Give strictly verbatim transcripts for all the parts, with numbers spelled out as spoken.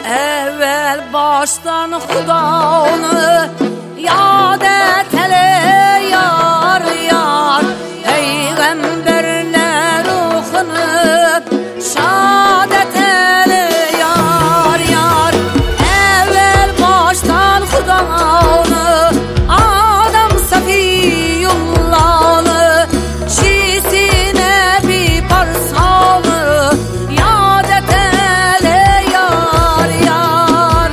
Evvel baştan Xuda onu yad et hele yar yar, Peygamberler ruhunu şad et hele yar yar. Evvel baştan Xuda onu Adam Safiyullah'ını, şisine bir parsanı yad et hele yar yar.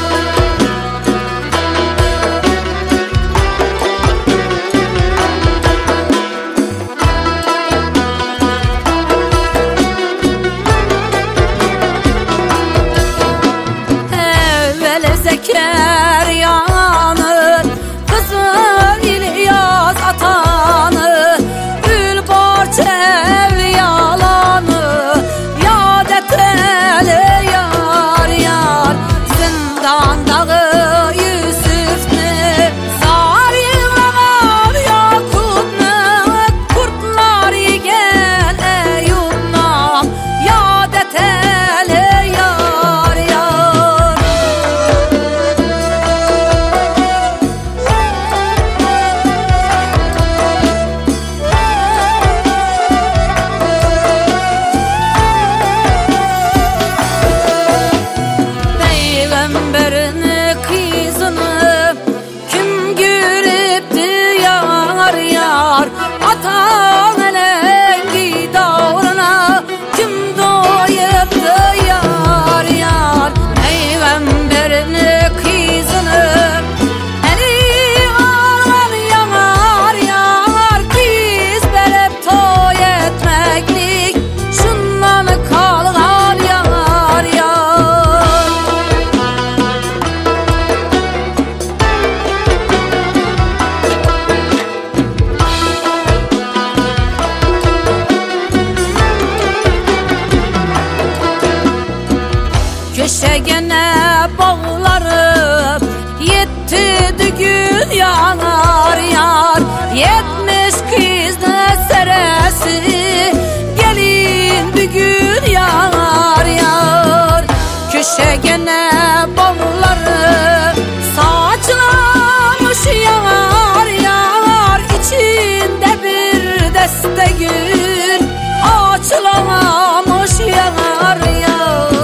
Evvel Zekeriya'nın kızı İlyas atanı, gül parça evliyalanı yad et hele yar yar. Zindan dağı Yusuf'ni, Sarılar Yakup'ni, kurtlar yigen Eyyub'na yad et hele yar yar. Peygamberini kızını kim görüptü yar yar, atan elengi davrına kim doyuptu yar yar. Peygamberini kızını eli ağlar yanar yar, kız berep toy etmeklik şundan kalgan yar yar. Köşegene bağlarım yetti dügün yanar yar, yetmiş kızlı seresi gelin dügün yanar yar. Köşegene bağlarım saçlamış yanar yar, içinde bir deste gül açılamamış yanar yar.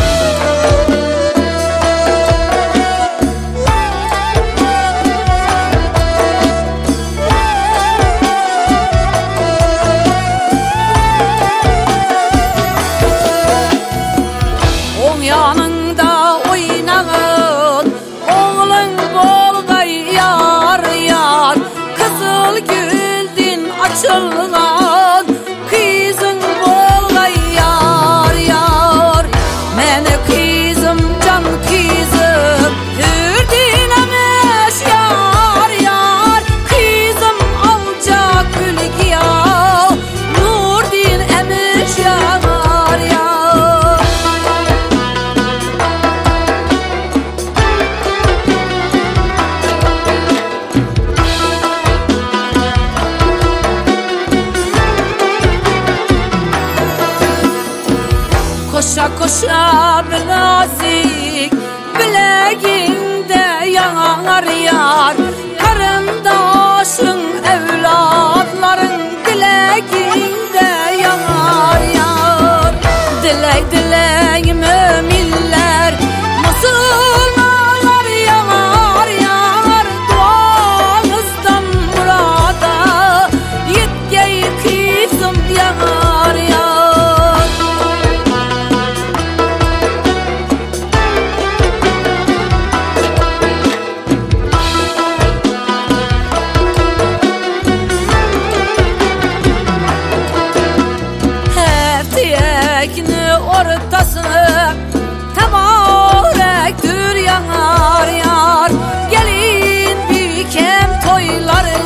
On yanında oynağın oğlun bolgay yar yar, kızıl güldün açılgan kızın bolgay yar yar. Meni kızım can kızım hürdün emiş yar yar, kızım alacak gül giyav nurdin emiş yar yar. Koşa koşa bilezik bileğinde yanar yar, karındaşın evlatların dileğinde yanar yar. Dilek dilek müminler Müslümanlar yanar yar, duanızdan murada yetkey kızım yanar yar. Heftiyekini ortasını tebarektür yanar yar, gelin büyükem toyları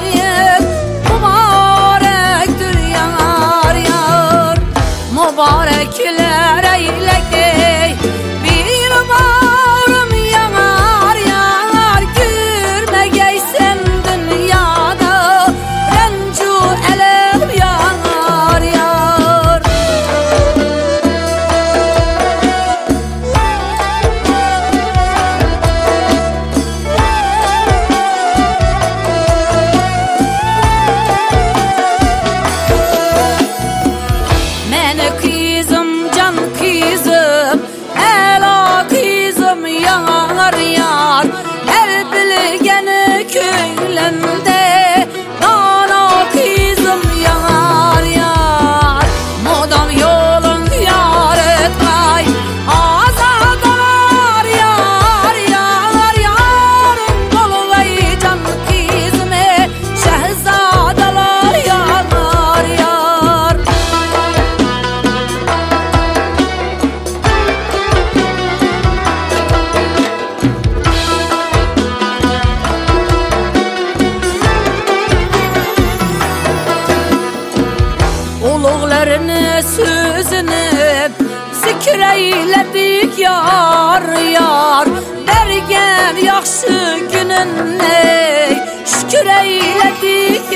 mübarektür yanar yar. Mübarekler eylekey bir bağrım yanar yar, görmegeysen dünyada rencu elem yanar yar. şükür eyledik yar yar bergen yaxşı günün ey şükür eyledik